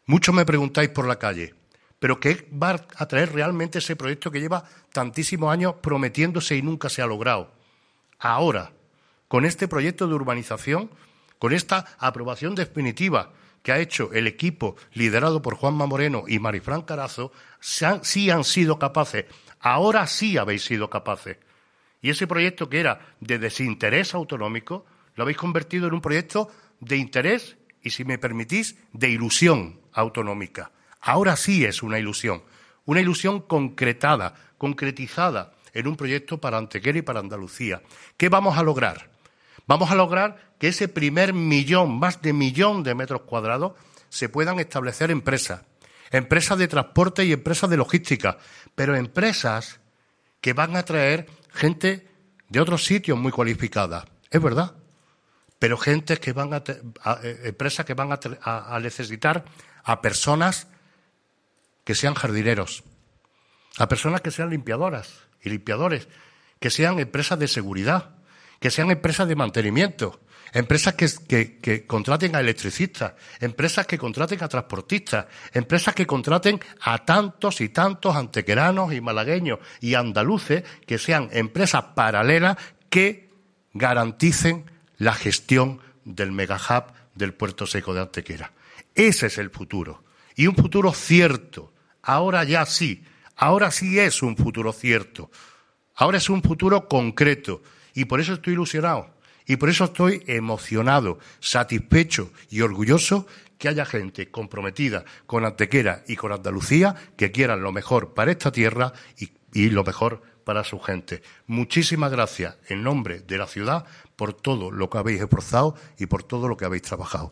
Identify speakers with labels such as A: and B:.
A: Muchos me preguntáis por la calle, ¿pero qué va a traer realmente ese proyecto que lleva tantísimos años prometiéndose y nunca se ha logrado? Ahora, con este proyecto de urbanización, con esta aprobación definitiva que ha hecho el equipo liderado por Juanma Moreno y Marifran Carazo, sí han sido capaces. Ahora sí habéis sido capaces. Y ese proyecto que era de desinterés autonómico, lo habéis convertido en un proyecto de interés y, si me permitís, de ilusión autonómica. Ahora sí es una ilusión concretada, concretizada en un proyecto para Antequera y para Andalucía. ¿Qué vamos a lograr? Vamos a lograr que ese primer millón, más de 1 millón de metros cuadrados, se puedan establecer empresas de transporte y empresas de logística, pero empresas que van a traer gente de otros sitios muy cualificada, es verdad, pero empresas que van a necesitar a personas que sean jardineros, a personas que sean limpiadoras y limpiadores, que sean empresas de seguridad, que sean empresas de mantenimiento, empresas que contraten a electricistas, empresas que contraten a transportistas, empresas que contraten a tantos y tantos antequeranos y malagueños y andaluces, que sean empresas paralelas que garanticen la gestión del megahub del Puerto Seco de Antequera. Ese es el futuro. Y un futuro cierto. Ahora sí es un futuro cierto. Ahora es un futuro concreto. Y por eso estoy ilusionado. Y por eso estoy emocionado, satisfecho y orgulloso que haya gente comprometida con Antequera y con Andalucía que quieran lo mejor para esta tierra y lo mejor para su gente. Muchísimas gracias en nombre de la ciudad por todo lo que habéis esforzado y por todo lo que habéis trabajado.